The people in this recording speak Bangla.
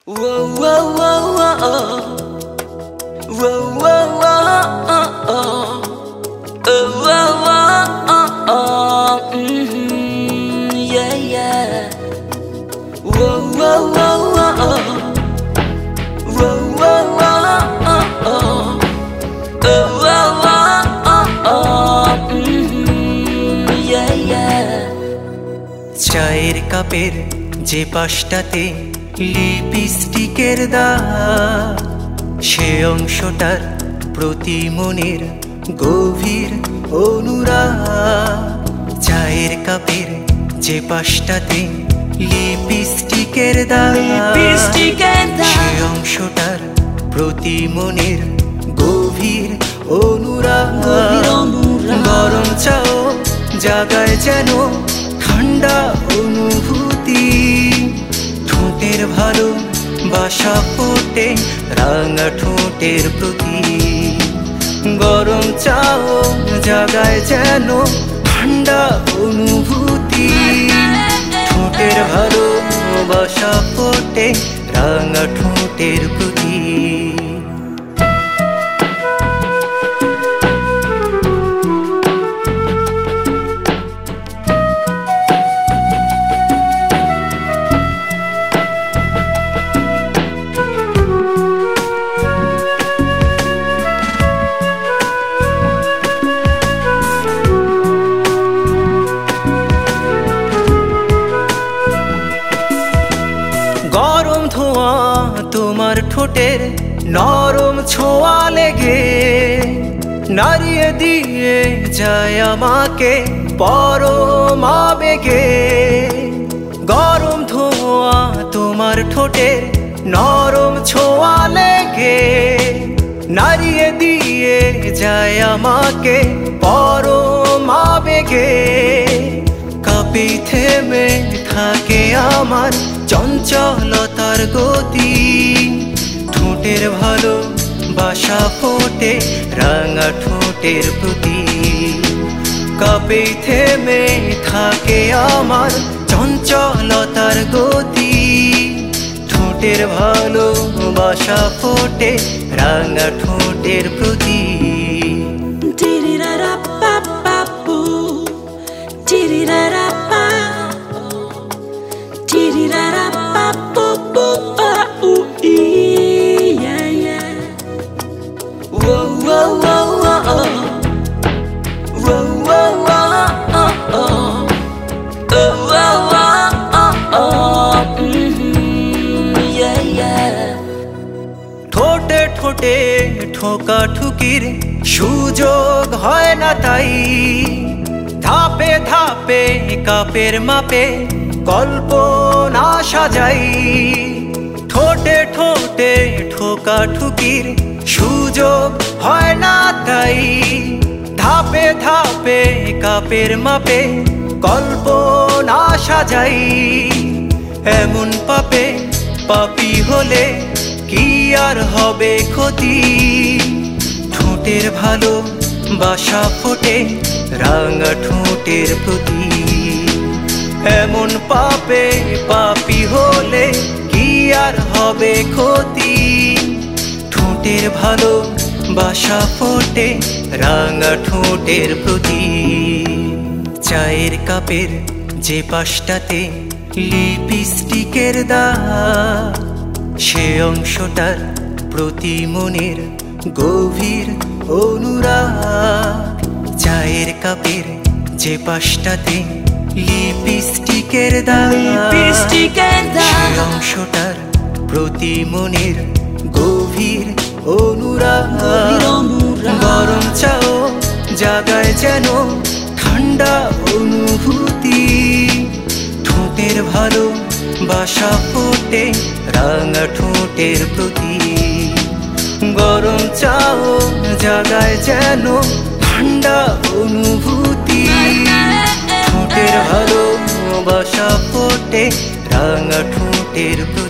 Whoa, whoa, whoa, whoa, whoa, whoa, whoa, yeah, yeah. Whoa, whoa, whoa, whoa, whoa, whoa, yeah, yeah. চায়ের কাপের যে পাশটাতে লিপস্টিকের দাগ, সে অংশটার প্রতি মনের গভীর অনুরাগ। চায়ের কাপের যে পাশটাতে লিপস্টিকের দাগ, সে অংশটার প্রতি মনের গভীর অনুরাগ। গরম চাও জাগায় যেন ঠান্ডা অনুভূতি, ঠোঁটের ভালো বাসা ফোটে রাঙা ঠোঁটের প্রতি। গরম চাও জাগায় যেন ঠান্ডা অনুভূতি, ঠোঁটের ভালো বাসা ফোটে রাঙা ঠোঁটের প্রতি। গরম ধোঁয়া তোমার ঠোঁটের নরম ছোঁয়া লেগে নাড়িয়ে দিয়ে যায় আমাকে পরম আবেগে। গরম ধোঁয়া তোমার ঠোঁটের নরম ছোঁয়া লেগে নাড়িয়ে দিয়ে যায় আমাকে পরম আবেগে। কাপে থেমে থাকে আমার চঞ্চলতার গতি, ঠোঁটের ভালো বাসা ফোটে রাঙা ঠোঁটের প্রতি। কাপে থেমে থাকে আমার চঞ্চলতার গতি, ঠোঁটের ভালো বাসা ফোটে রাঙা ঠোঁটের প্রতি। ঠোঁটে ঠোঁটে ঠোকা ঠুকির সুযোগ হয় না তাই, ধাপে ধাপে কাপের মাপে কল্পনা সাজাই। ঠোঁটে ঠোঁটে ঠোকা ঠুকির সুযোগ হয় না তাই, ধাপে ধাপে কাপের মাপে কল্পনা সাজাই। এমন পাপে পাপি হলে কি আর হবে ক্ষতি, ঠোঁটের ভালো বাসা ফোটে রাঙা ঠোঁটের প্রতি। এমন পাপে পাপি হলে কি আর হবে ক্ষতি, ঠোঁটের ভালো বাসা ফোটে রাঙা ঠোঁটের প্রতি। চায়ের কাপের যে পাশটাতে লিপস্টিকের দাগ, সে অংশটার প্রতি মনের গভীর অনুরাগ। চায়ের কাপের যে পাশটাতে লিপস্টিকের দাগ, সে অংশটার প্রতি মনের গভীর অনুরাগ। গরম চাও জাগায় যেন ঠান্ডা অনুভূতি, ঠোঁটের ভালো বাসা ফোটে রাঙা ঠোঁটের প্রতি। গরম চাও জাগায় যেন ঠান্ডা অনুভূতি, ঠোঁটের ভালো বাসা ফোটে রাঙা ঠোঁটের প্রতি।